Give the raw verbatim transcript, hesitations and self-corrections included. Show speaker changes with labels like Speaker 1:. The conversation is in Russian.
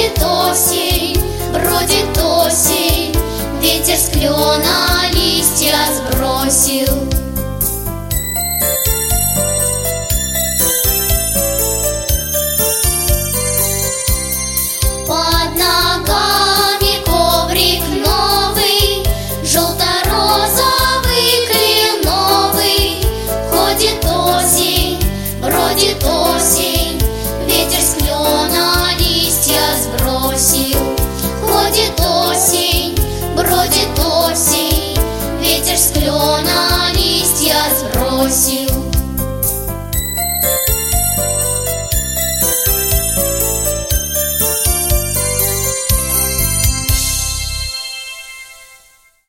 Speaker 1: Бродит осень, бродит осень, ветер с клена листья сбросил. Под ногами коврик новый, желто-розовый, кленовый. Ходит осень, бродит осень, ветер с клена листья сбросил. Ходит осень, бродит осень, ветер с клена листья сбросил.